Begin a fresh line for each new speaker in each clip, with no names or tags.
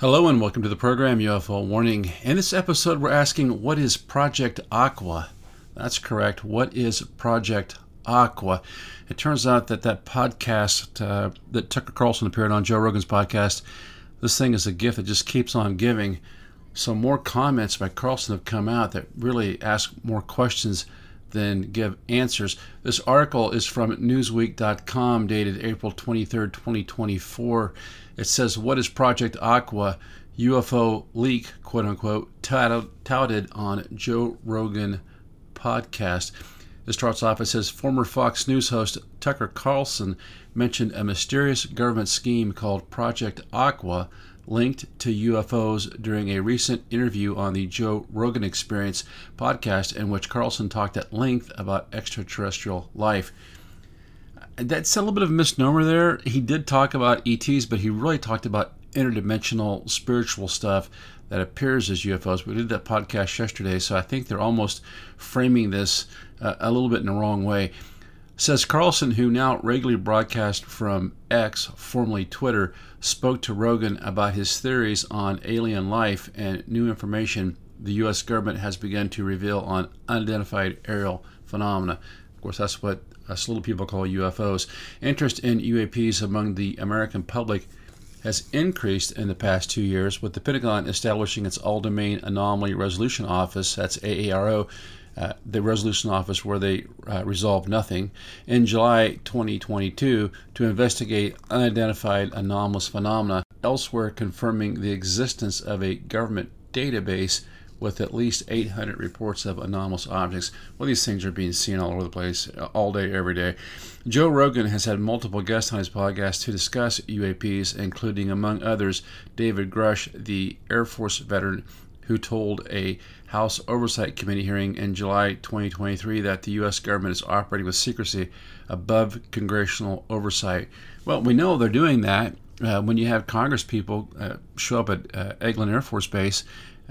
Hello and welcome to the program UFO Warning. In this episode, we're asking, what is Project Aqua? That's correct. What is Project Aqua? It turns out that podcast that Tucker Carlson appeared on Joe Rogan's podcast, this thing is a gift that just keeps on giving. So more comments by Carlson have come out that really ask more questions than give answers. This article is from Newsweek.com, dated April 23rd, 2024. It says, what is Project Aqua? UFO leak, quote unquote, touted on Joe Rogan podcast. This starts off, it says, former Fox News host Tucker Carlson mentioned a mysterious government scheme called Project Aqua linked to UFOs during a recent interview on the Joe Rogan Experience podcast, in which Carlson talked at length about extraterrestrial life. That's a little bit of a misnomer there. He did talk about ETs, but he really talked about interdimensional spiritual stuff that appears as UFOs. We did that podcast yesterday, so I think they're almost framing this a little bit in the wrong way. Says Carlson, who now regularly broadcasts from X, formerly Twitter, spoke to Rogan about his theories on alien life and new information the U.S. government has begun to reveal on unidentified aerial phenomena. Of course, that's what us little people call UFOs. Interest in UAPs among the American public has increased in the past 2 years, with the Pentagon establishing its All-Domain Anomaly Resolution Office, that's AARO, the resolution office where they resolve nothing, in July 2022 to investigate unidentified anomalous phenomena, elsewhere confirming the existence of a government database with at least 800 reports of anomalous objects. Well, these things are being seen all over the place, all day, every day. Joe Rogan has had multiple guests on his podcast to discuss UAPs, including, among others, David Grush, the Air Force veteran who told a House Oversight Committee hearing in July 2023 that the U.S. government is operating with secrecy above congressional oversight. Well, we know they're doing that when you have Congress people show up at Eglin Air Force Base,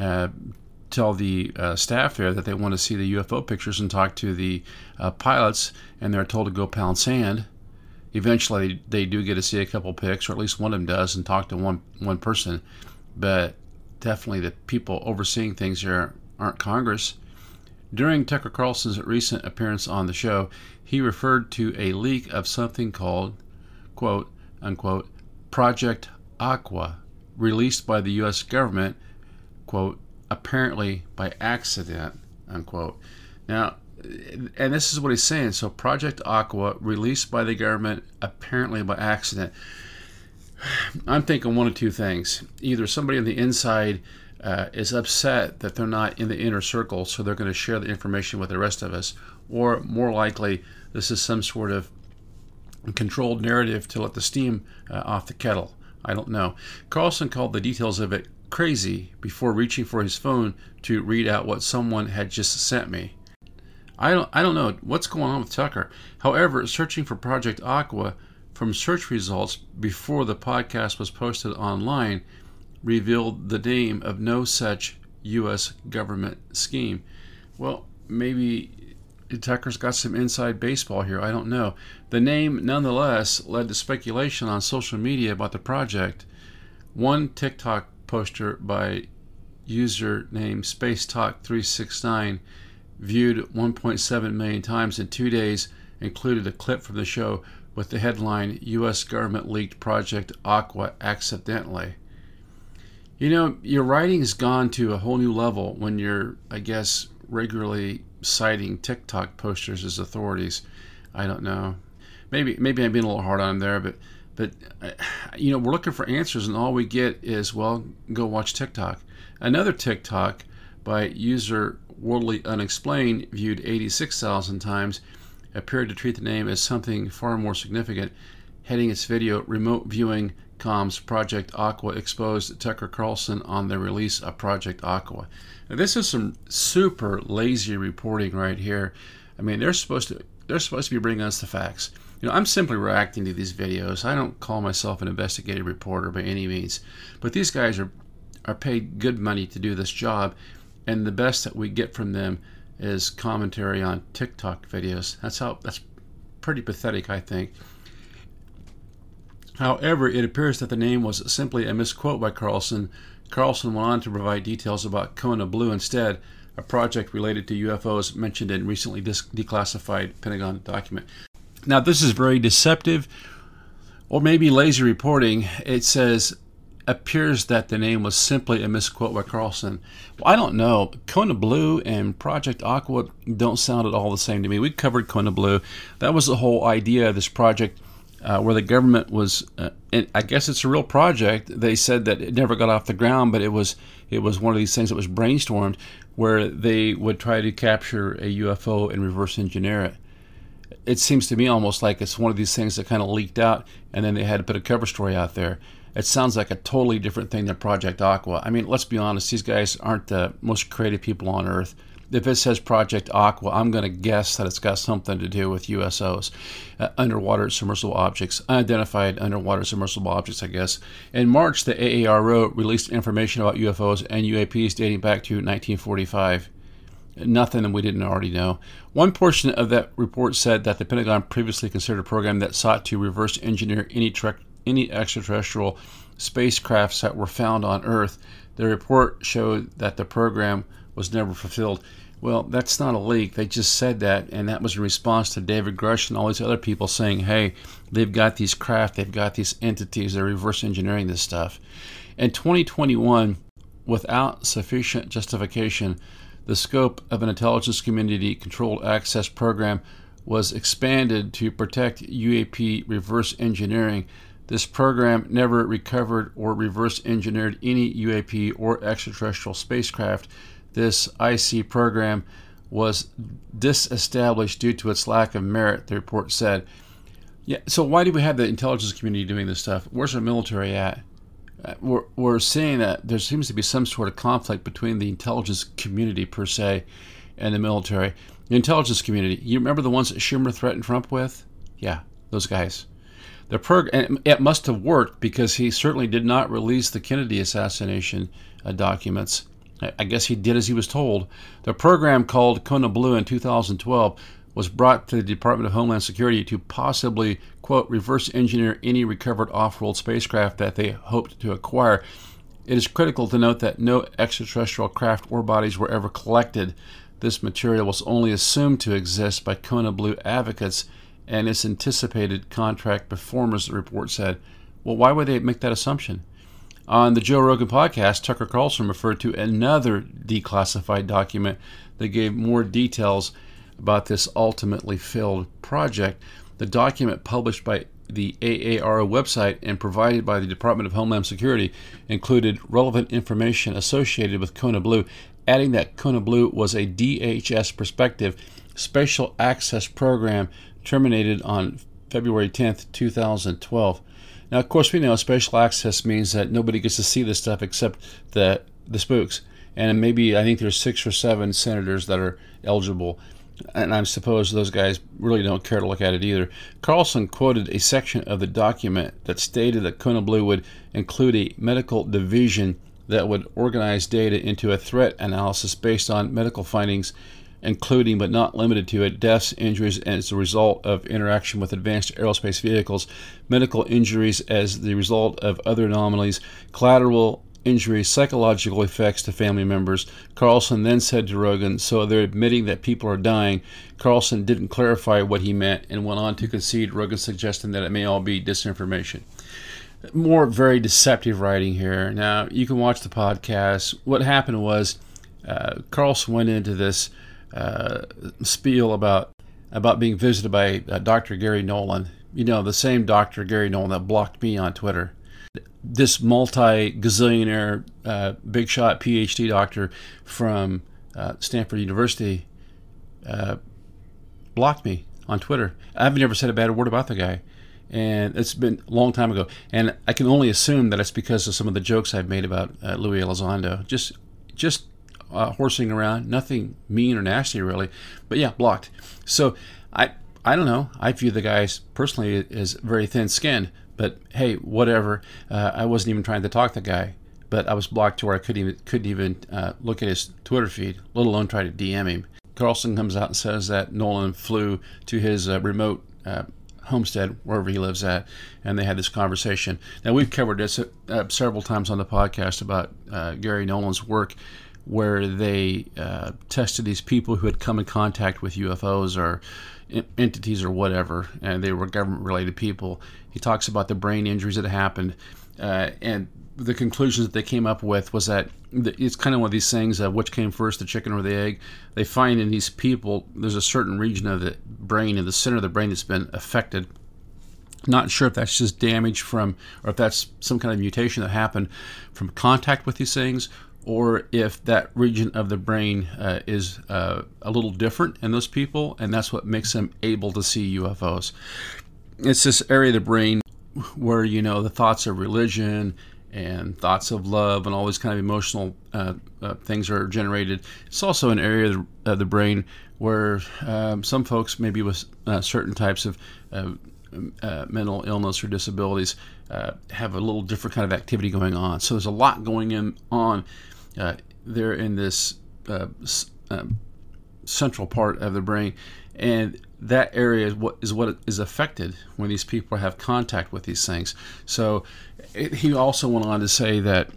tell the staff there that they want to see the UFO pictures and talk to the pilots, and they're told to go pound sand. Eventually, they do get to see a couple pics, or at least one of them does, and talk to one person. But definitely the people overseeing things here aren't Congress. During Tucker Carlson's recent appearance on the show, he referred to a leak of something called, quote unquote, Project Aqua, released by the U.S. government, quote, apparently by accident, unquote. Now, and this is what he's saying. So Project Aqua, released by the government, apparently by accident. I'm thinking one of two things. Either somebody on the inside is upset that they're not in the inner circle, so they're going to share the information with the rest of us, or more likely, this is some sort of controlled narrative to let the steam off the kettle. I don't know. Carlson called the details of it crazy before reaching for his phone to read out what someone had just sent me. I don't know what's going on with Tucker. However, searching for Project Aqua from search results before the podcast was posted online revealed the name of no such U.S. government scheme. Well, maybe Tucker's got some inside baseball here. I don't know. The name, nonetheless, led to speculation on social media about the project. One TikTok poster by user named SpaceTalk369, viewed 1.7 million times in 2 days, included a clip from the show with the headline, U.S. government leaked Project Aqua accidentally. You know, your writing has gone to a whole new level when you're, I guess, regularly citing TikTok posters as authorities. I don't know. Maybe I'm being a little hard on him there, but you know, we're looking for answers, and all we get is, well, go watch TikTok. Another TikTok by user Worldly Unexplained, viewed 86,000 times, appeared to treat the name as something far more significant, heading its video, Remote Viewing Comms Project Aqua exposed Tucker Carlson on the release of Project Aqua. Now, this is some super lazy reporting right here. I mean, they're supposed to be bringing us the facts. You know, I'm simply reacting to these videos. I don't call myself an investigative reporter by any means, but these guys are paid good money to do this job, and the best that we get from them is commentary on TikTok videos. That's pretty pathetic, I think. However, it appears that the name was simply a misquote by Carlson. Carlson went on to provide details about Kona Blue instead, a project related to UFOs mentioned in recently declassified Pentagon document. Now, this is very deceptive, or maybe lazy reporting. It says, appears that the name was simply a misquote by Carlson. Well, I don't know. Kona Blue and Project Aqua don't sound at all the same to me. We covered Kona Blue. That was the whole idea of this project, where the government was, and I guess it's a real project. They said that it never got off the ground, but it was one of these things that was brainstormed where they would try to capture a UFO and reverse engineer it. It seems to me almost like it's one of these things that kind of leaked out, and then they had to put a cover story out there. It sounds like a totally different thing than Project Aqua. I mean, let's be honest, these guys aren't the most creative people on Earth. If it says Project Aqua, I'm going to guess that it's got something to do with USOs, underwater submersible objects, unidentified underwater submersible objects, I guess. In March, the AARO released information about UFOs and UAPs dating back to 1945. Nothing we didn't already know. One portion of that report said that the Pentagon previously considered a program that sought to reverse engineer any extraterrestrial spacecrafts that were found on Earth. The report showed that the program was never fulfilled. Well, that's not a leak. They just said that, and that was in response to David Grush and all these other people saying, hey, they've got these craft, they've got these entities, they're reverse engineering this stuff. In 2021, without sufficient justification, the scope of an intelligence community controlled access program was expanded to protect UAP reverse engineering. This program never recovered or reverse engineered any UAP or extraterrestrial spacecraft. This IC program was disestablished due to its lack of merit, the report said. Yeah, so why do we have the intelligence community doing this stuff? Where's our military at? We're seeing that there seems to be some sort of conflict between the intelligence community per se and the military. The intelligence community, you remember the ones that Schumer threatened Trump with? Yeah, those guys. And it must have worked because he certainly did not release the Kennedy assassination documents. I guess he did as he was told. The program called Kona Blue in 2012 was brought to the Department of Homeland Security to possibly, quote, reverse engineer any recovered off-world spacecraft that they hoped to acquire. It is critical to note that no extraterrestrial craft or bodies were ever collected. This material was only assumed to exist by Kona Blue advocates and its anticipated contract performers, the report said. Well, why would they make that assumption? On the Joe Rogan podcast, Tucker Carlson referred to another declassified document that gave more details about this ultimately failed project. The document, published by the AARO website and provided by the Department of Homeland Security, included relevant information associated with Kona Blue, adding that Kona Blue was a DHS prospective special access program terminated on February 10th, 2012. Now, of course, we know special access means that nobody gets to see this stuff except the spooks. And maybe, I think there's 6 or 7 senators that are eligible. And I suppose those guys really don't care to look at it either. Carlson quoted a section of the document that stated that Kona Blue would include a medical division that would organize data into a threat analysis based on medical findings, including but not limited to deaths, injuries as a result of interaction with advanced aerospace vehicles, medical injuries as the result of other anomalies, collateral injuries, psychological effects to family members. Carlson then said to Rogan, so they're admitting that people are dying. Carlson didn't clarify what he meant and went on to concede, Rogan suggesting that it may all be disinformation. More very deceptive writing here. Now, you can watch the podcast. What happened was Carlson went into this spiel about being visited by Dr. Gary Nolan. You know, the same Dr. Gary Nolan that blocked me on Twitter. This multi-gazillionaire, big shot PhD doctor from Stanford University blocked me on Twitter. I've never said a bad word about the guy, and it's been a long time ago. And I can only assume that it's because of some of the jokes I've made about Louis Elizondo. Just horsing around, nothing mean or nasty really, but yeah, blocked. So I don't know. I view the guy personally as very thin-skinned. But hey, whatever. I wasn't even trying to talk to the guy, but I was blocked to where I couldn't even look at his Twitter feed, let alone try to DM him. Carlson comes out and says that Nolan flew to his remote homestead, wherever he lives at, and they had this conversation. Now, we've covered this several times on the podcast about Gary Nolan's work, where they tested these people who had come in contact with UFOs or entities or whatever, and they were government-related people. He talks about the brain injuries that happened, and the conclusions that they came up with was that it's kind of one of these things of which came first, the chicken or the egg. They find in these people there's a certain region of the brain, in the center of the brain, that's been affected. Not sure if that's just damage from, or if that's some kind of mutation that happened from contact with these things, or if that region of the brain is a little different in those people, and that's what makes them able to see UFOs. It's this area of the brain where, the thoughts of religion and thoughts of love and all these kind of emotional things are generated. It's also an area of the brain where some folks, maybe with certain types of mental illness or disabilities, have a little different kind of activity going on. So there's a lot going on there in this central part of the brain, and that area is what is affected when these people have contact with these things. So he also went on to say that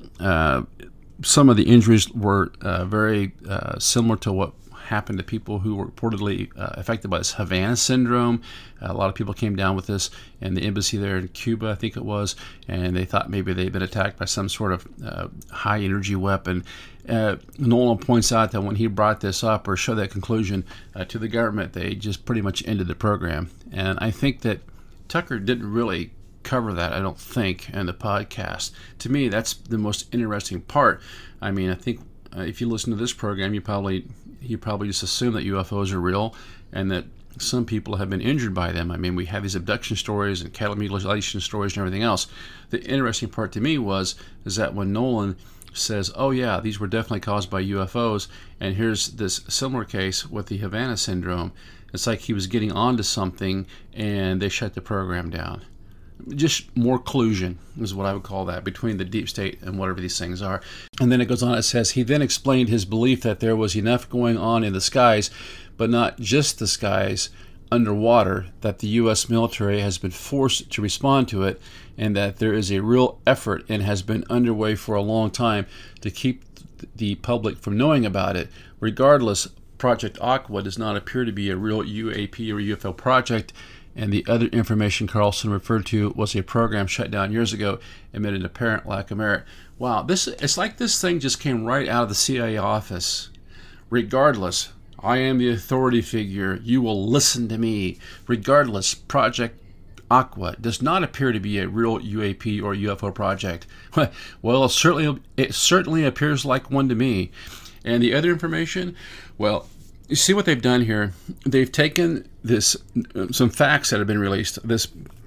some of the injuries were very similar to what happened to people who were reportedly affected by this Havana syndrome. A lot of people came down with this in the embassy there in Cuba, I think it was, and they thought maybe they'd been attacked by some sort of high energy weapon. Nolan points out that when he brought this up or showed that conclusion to the government, they just pretty much ended the program. And I think that Tucker didn't really cover that, I don't think, in the podcast. To me, that's the most interesting part. I mean, I think if you listen to this program, you probably just assume that UFOs are real and that some people have been injured by them. I mean, we have these abduction stories and cattle mutilation stories and everything else. The interesting part to me is that when Nolan says, oh yeah, these were definitely caused by UFOs, and here's this similar case with the Havana syndrome, it's like he was getting onto something and they shut the program down. Just more collusion is what I would call that, between the deep state and whatever these things are. And then it goes on, it says, he then explained his belief that there was enough going on in the skies, but not just the skies, underwater, that the U.S. military has been forced to respond to it, and that there is a real effort and has been underway for a long time to keep the public from knowing about it. Regardless, Project Aqua does not appear to be a real UAP or UFO project, and the other information Carlson referred to was a program shut down years ago amid an apparent lack of merit. Wow, it's like this thing just came right out of the CIA office. Regardless, I am the authority figure. You will listen to me. Regardless, Project Aqua does not appear to be a real UAP or UFO project. Well, it certainly appears like one to me. And the other information, well, you see what they've done here? They've taken some facts that have been released, this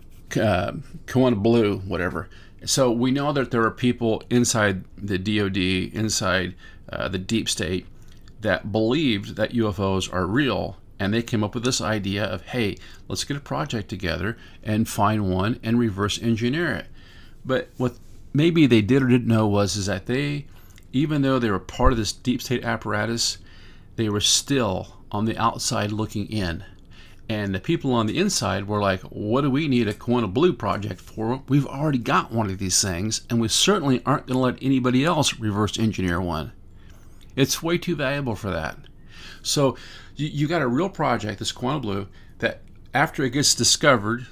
Kona Blue, whatever. So we know that there are people inside the DOD, inside the deep state, that believed that UFOs are real, and they came up with this idea of, hey, let's get a project together and find one and reverse engineer it. But what maybe they did or didn't know is that they, even though they were part of this deep state apparatus, they were still on the outside looking in. And the people on the inside were like, what do we need a Kona Blue project for? We've already got one of these things, and we certainly aren't going to let anybody else reverse engineer one. It's way too valuable for that. So you got a real project, this Kona Blue, that after it gets discovered,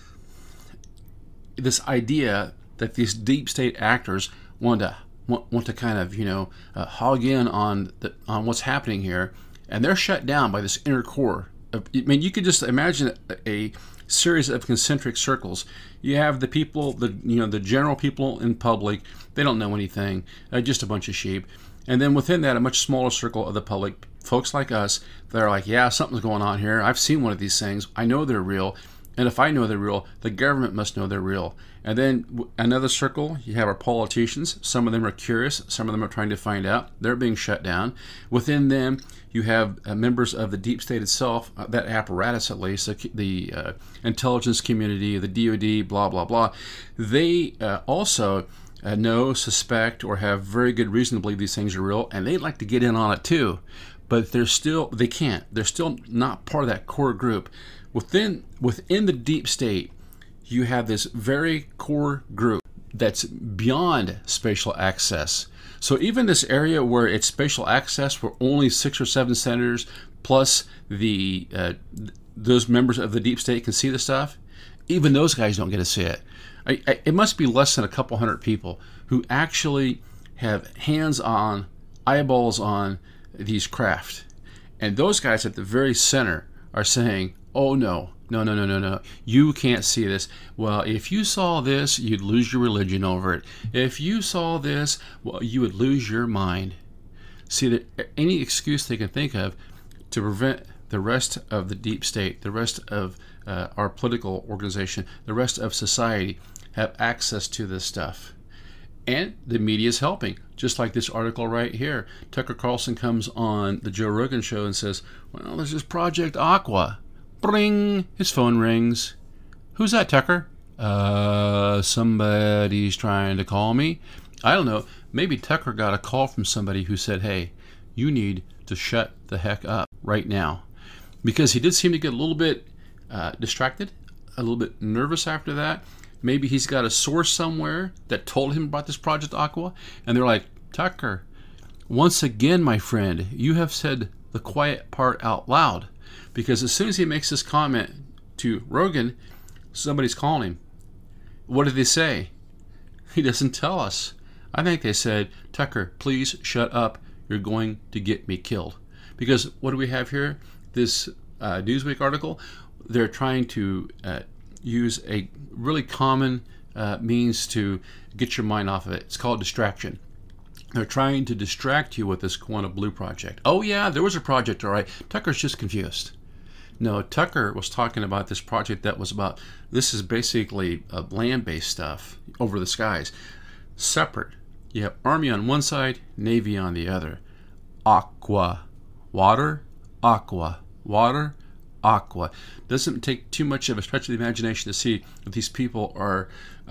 this idea that these deep state actors want to kind of, hog in on what's happening here, and they're shut down by this inner core. I mean, you could just imagine a series of concentric circles. You have the people, the general people in public. They don't know anything, just a bunch of sheep. And then within that, a much smaller circle of the public, folks like us, that are like, yeah, something's going on here. I've seen one of these things. I know they're real. And if I know they're real, the government must know they're real. And then another circle, you have our politicians. Some of them are curious. Some of them are trying to find out. They're being shut down. Within them, you have members of the deep state itself, that apparatus at least, the intelligence community, the DOD, blah, blah, blah. They also know, suspect, or have very good reason to believe these things are real, and they'd like to get in on it too. But they can't. They're still not part of that core group. Within the deep state, you have this very core group that's beyond spatial access. So even this area where it's spatial access, where only 6 or 7 senators plus the those members of the deep state can see the stuff, even those guys don't get to see it. It must be less than a couple hundred people who actually have hands on, eyeballs on these craft. And those guys at the very center are saying, oh no, you can't see this. Well, if you saw this, you'd lose your religion over it. If you saw this, well, you would lose your mind. See, that any excuse they can think of to prevent the rest of the deep state, the rest of our political organization, the rest of society have access to this stuff. And the media is helping, just like this article right here. Tucker Carlson comes on the Joe Rogan show and says, well, there's this Project Aqua. Bring! His phone rings. Who's that, Tucker? Somebody's trying to call me. I don't know. Maybe Tucker got a call from somebody who said, hey, you need to shut the heck up right now. Because he did seem to get a little bit distracted, a little bit nervous after that. Maybe he's got a source somewhere that told him about this Project Aqua, and they're like, Tucker, once again, my friend, you have said the quiet part out loud. Because as soon as he makes this comment to Rogan, somebody's calling him. What did they say? He doesn't tell us. I think they said, Tucker, please shut up. You're going to get me killed. Because what do we have here? This Newsweek article, they're trying to use a really common means to get your mind off of it. It's called distraction. They're trying to distract you with this Quantum Blue project. Oh yeah, there was a project, all right. Tucker's just confused. No, Tucker was talking about this project that was about, this is basically land-based stuff over the skies. Separate. You have Army on one side, Navy on the other. Aqua. Water. Aqua. Water. Aqua. Doesn't take too much of a stretch of the imagination to see that these people are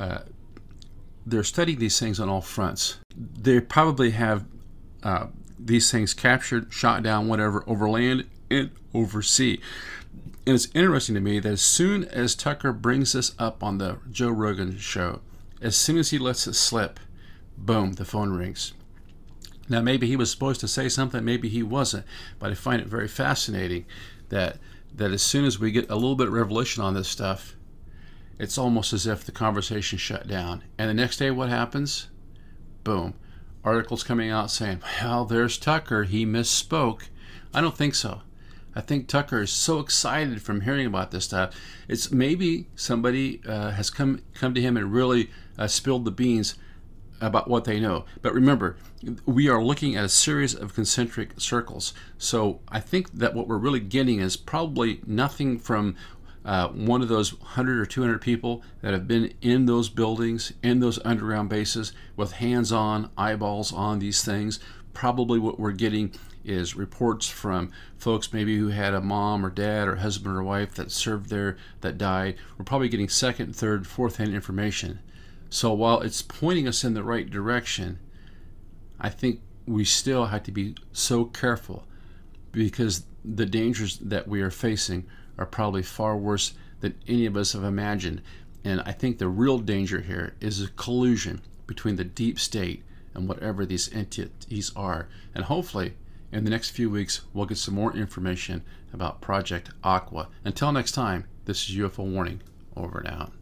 they're studying these things on all fronts. They probably have these things captured, shot down, whatever, over land and over sea. And it's interesting to me that as soon as Tucker brings this up on the Joe Rogan show, as soon as he lets it slip, boom, the phone rings. Now, maybe he was supposed to say something, maybe he wasn't, but I find it very fascinating that as soon as we get a little bit of revelation on this stuff, it's almost as if the conversation shut down. And the next day, what happens? Boom. Articles coming out saying, well, there's Tucker. He misspoke. I don't think so. I think Tucker is so excited from hearing about this stuff. It's maybe somebody has come to him and really spilled the beans about what they know. But remember, we are looking at a series of concentric circles. So I think that what we're really getting is probably nothing from one of those 100 or 200 people that have been in those buildings, in those underground bases, with hands-on, eyeballs on these things. Probably what we're getting is reports from folks maybe who had a mom or dad or husband or wife that served there that died. We're probably getting second, third, fourth-hand information. So while it's pointing us in the right direction, I think we still have to be so careful, because the dangers that we are facing are probably far worse than any of us have imagined. And I think the real danger here is a collusion between the deep state and whatever these entities are. And hopefully, in the next few weeks, we'll get some more information about Project Aqua. Until next time, this is UFO Warning, over and out.